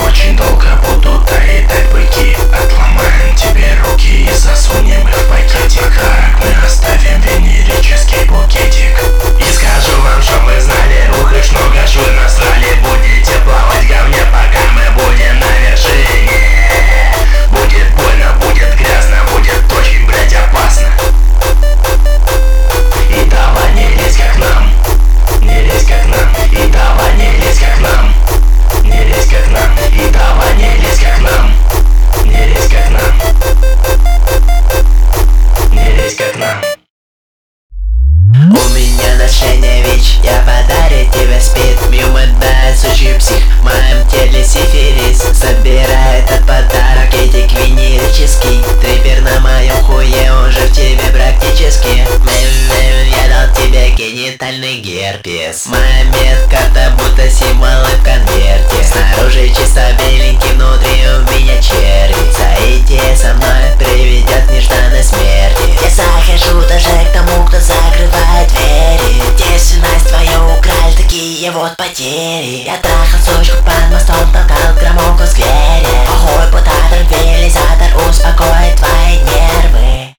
очень долго будут доедать быки. Отломаем тебе руки и засунем их в пакетик. Подарок мы оставим венерический букетик. И скажу вам, чтоб вы знали, ух, их много швы насрали. Будете плавать в говне, пока мы будем на вершине. Будет больно, будет грязно, будет очень, блять, опасно. И давай не лезь как нам, не лезь как нам. И давай не лезь как нам, не лезь как нам. И давай не лезь как нам, не лезь как нам, не лезь как нам. У меня ношение ВИЧ, я подарю тебе спид. Мюмэда, сучий псих, в моем теле сифилис. Собирай этот подарок, этик венерический. Трипер на моем хуе, уже в тебе практически. Я дал тебе генитальный герпес. Моя медкарта будто символы в конверте. Снаружи чисто беленький, внутри у меня черри. Соитие со мной приведет к нежданной смерти. Я захожу даже к тому, кто закрывает двери. Девственность твою украли такие вот потери. Я трахал сучку под мостом, толкал громовку в сквере. Похуй, путатор, велизатор, успокоит твои дни.